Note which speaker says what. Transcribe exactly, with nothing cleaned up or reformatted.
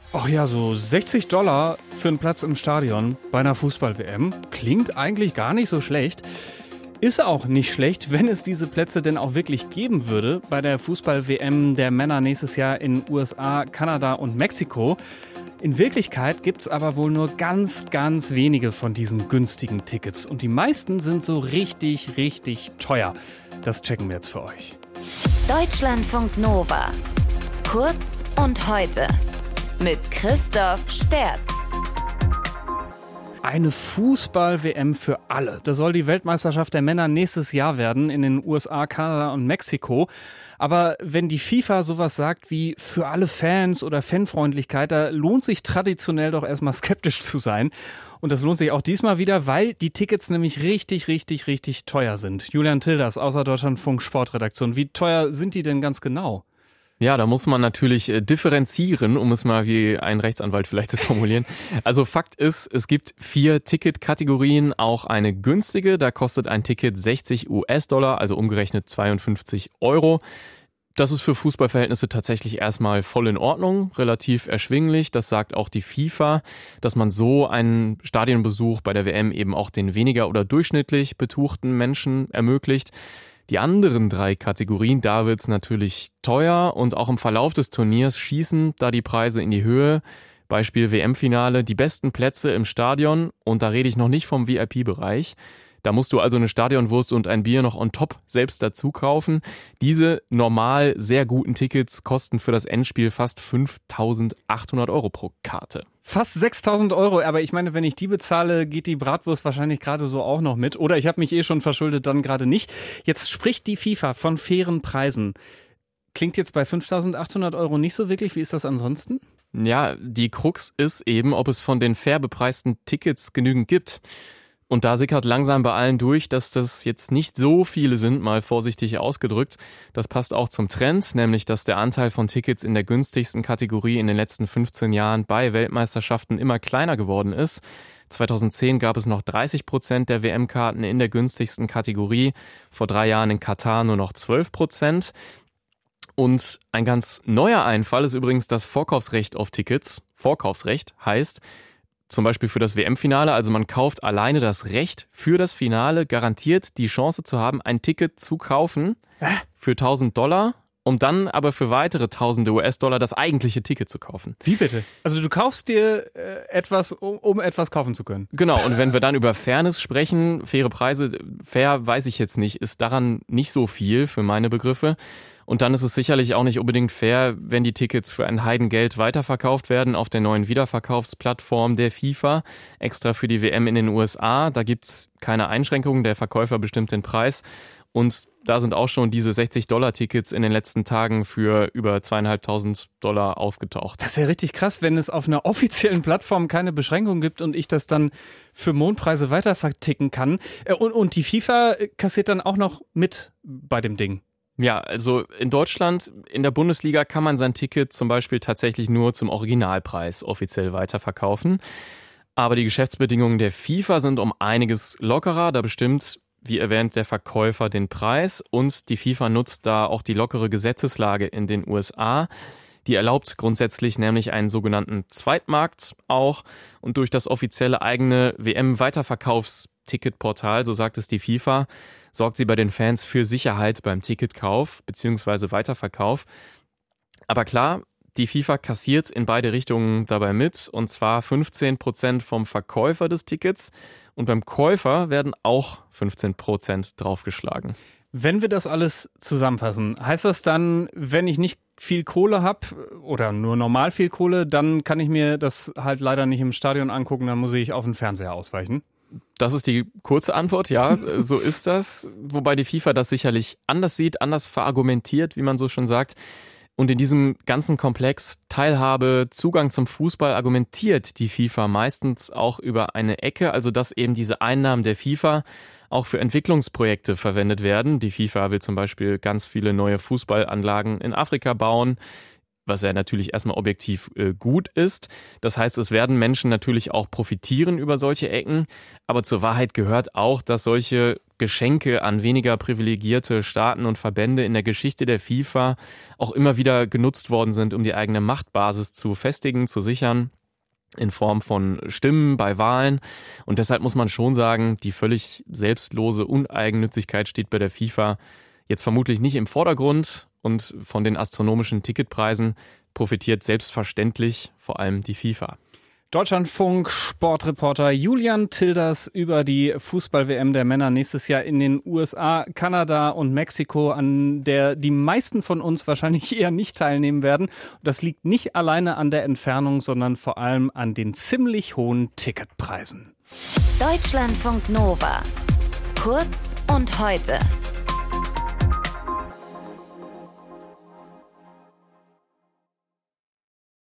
Speaker 1: Ach ja, so sechzig Dollar für einen Platz im Stadion bei einer Fußball-W M klingt eigentlich gar nicht so schlecht. Ist auch nicht schlecht, wenn es diese Plätze denn auch wirklich geben würde bei der Fußball-W M der Männer nächstes Jahr in U S A, Kanada und Mexiko. In Wirklichkeit gibt es aber wohl nur ganz, ganz wenige von diesen günstigen Tickets. Und die meisten sind so richtig, richtig teuer. Das checken wir jetzt für euch.
Speaker 2: Deutschlandfunk Nova. Kurz und heute. Mit Christoph Sterz.
Speaker 1: Eine Fußball-W M für alle. Das soll die Weltmeisterschaft der Männer nächstes Jahr werden in den U S A, Kanada und Mexiko. Aber wenn die FIFA sowas sagt wie für alle Fans oder Fanfreundlichkeit, da lohnt sich traditionell doch erstmal skeptisch zu sein. Und das lohnt sich auch diesmal wieder, weil die Tickets nämlich richtig, richtig, richtig teuer sind. Julian Tilders aus der Deutschlandfunk Sportredaktion. Wie teuer sind die denn ganz genau?
Speaker 3: Ja, da muss man natürlich differenzieren, um es mal wie ein Rechtsanwalt vielleicht zu formulieren. Also Fakt ist, es gibt vier Ticketkategorien, auch eine günstige. Da kostet ein Ticket sechzig US-Dollar, also umgerechnet zweiundfünfzig Euro. Das ist für Fußballverhältnisse tatsächlich erstmal voll in Ordnung, relativ erschwinglich. Das sagt auch die FIFA, dass man so einen Stadionbesuch bei der W M eben auch den weniger oder durchschnittlich betuchten Menschen ermöglicht. Die anderen drei Kategorien, da wird's natürlich teuer und auch im Verlauf des Turniers schießen da die Preise in die Höhe. Beispiel W M-Finale, die besten Plätze im Stadion und da rede ich noch nicht vom V I P-Bereich. Da musst du also eine Stadionwurst und ein Bier noch on top selbst dazu kaufen. Diese normal sehr guten Tickets kosten für das Endspiel fast fünftausendachthundert Euro pro Karte.
Speaker 1: Fast sechstausend Euro, aber ich meine, wenn ich die bezahle, geht die Bratwurst wahrscheinlich gerade so auch noch mit. Oder ich habe mich eh schon verschuldet, dann gerade nicht. Jetzt spricht die FIFA von fairen Preisen. Klingt jetzt bei fünftausendachthundert Euro nicht so wirklich. Wie ist das ansonsten?
Speaker 3: Ja, die Krux ist eben, ob es von den fair bepreisten Tickets genügend gibt. Und da sickert langsam bei allen durch, dass das jetzt nicht so viele sind, mal vorsichtig ausgedrückt. Das passt auch zum Trend, nämlich dass der Anteil von Tickets in der günstigsten Kategorie in den letzten fünfzehn Jahren bei Weltmeisterschaften immer kleiner geworden ist. zweitausendzehn gab es noch dreißig Prozent der W M-Karten in der günstigsten Kategorie, vor drei Jahren in Katar nur noch zwölf Prozent. Und ein ganz neuer Einfall ist übrigens das Vorkaufsrecht auf Tickets. Vorkaufsrecht heißt, zum Beispiel für das W M-Finale, also man kauft alleine das Recht für das Finale, garantiert die Chance zu haben, ein Ticket zu kaufen für tausend Dollar, um dann aber für weitere tausende U S-Dollar das eigentliche Ticket zu kaufen.
Speaker 1: Wie bitte? Also du kaufst dir äh, etwas, um, um etwas kaufen zu können?
Speaker 3: Genau, und wenn wir dann über Fairness sprechen, faire Preise, fair weiß ich jetzt nicht, ist daran nicht so viel für meine Begriffe. Und dann ist es sicherlich auch nicht unbedingt fair, wenn die Tickets für ein Heidengeld weiterverkauft werden auf der neuen Wiederverkaufsplattform der FIFA, extra für die W M in den U S A. Da gibt's keine Einschränkungen, der Verkäufer bestimmt den Preis. Und da sind auch schon diese sechzig-Dollar-Tickets in den letzten Tagen für über zweieinhalbtausend Dollar aufgetaucht.
Speaker 1: Das ist ja richtig krass, wenn es auf einer offiziellen Plattform keine Beschränkung gibt und ich das dann für Mondpreise weiter verticken kann. Und, und die FIFA kassiert dann auch noch mit bei dem Ding.
Speaker 3: Ja, also in Deutschland, in der Bundesliga kann man sein Ticket zum Beispiel tatsächlich nur zum Originalpreis offiziell weiterverkaufen. Aber die Geschäftsbedingungen der FIFA sind um einiges lockerer. Da bestimmt, wie erwähnt, der Verkäufer den Preis. Und die FIFA nutzt da auch die lockere Gesetzeslage in den U S A. Die erlaubt grundsätzlich nämlich einen sogenannten Zweitmarkt auch. Und durch das offizielle eigene W M-Weiterverkaufsticketportal, so sagt es die FIFA, sorgt sie bei den Fans für Sicherheit beim Ticketkauf bzw. Weiterverkauf. Aber klar, die FIFA kassiert in beide Richtungen dabei mit, und zwar fünfzehn Prozent vom Verkäufer des Tickets und beim Käufer werden auch fünfzehn Prozent draufgeschlagen.
Speaker 1: Wenn wir das alles zusammenfassen, heißt das dann, wenn ich nicht viel Kohle habe oder nur normal viel Kohle, dann kann ich mir das halt leider nicht im Stadion angucken, dann muss ich auf den Fernseher ausweichen?
Speaker 3: Das ist die kurze Antwort, ja, so ist das. Wobei die FIFA das sicherlich anders sieht, anders verargumentiert, wie man so schon sagt. Und in diesem ganzen Komplex Teilhabe, Zugang zum Fußball argumentiert die FIFA meistens auch über eine Ecke, also dass eben diese Einnahmen der FIFA auch für Entwicklungsprojekte verwendet werden. Die FIFA will zum Beispiel ganz viele neue Fußballanlagen in Afrika bauen. was ja natürlich erstmal objektiv äh, gut ist. Das heißt, es werden Menschen natürlich auch profitieren über solche Ecken. Aber zur Wahrheit gehört auch, dass solche Geschenke an weniger privilegierte Staaten und Verbände in der Geschichte der FIFA auch immer wieder genutzt worden sind, um die eigene Machtbasis zu festigen, zu sichern, in Form von Stimmen bei Wahlen. Und deshalb muss man schon sagen, die völlig selbstlose Uneigennützigkeit steht bei der FIFA jetzt vermutlich nicht im Vordergrund. Und von den astronomischen Ticketpreisen profitiert selbstverständlich vor allem die FIFA.
Speaker 1: Deutschlandfunk Sportreporter Julian Tilders über die Fußball-W M der Männer nächstes Jahr in den U S A, Kanada und Mexiko, an der die meisten von uns wahrscheinlich eher nicht teilnehmen werden. Das liegt nicht alleine an der Entfernung, sondern vor allem an den ziemlich hohen Ticketpreisen.
Speaker 2: Deutschlandfunk Nova. Kurz und heute.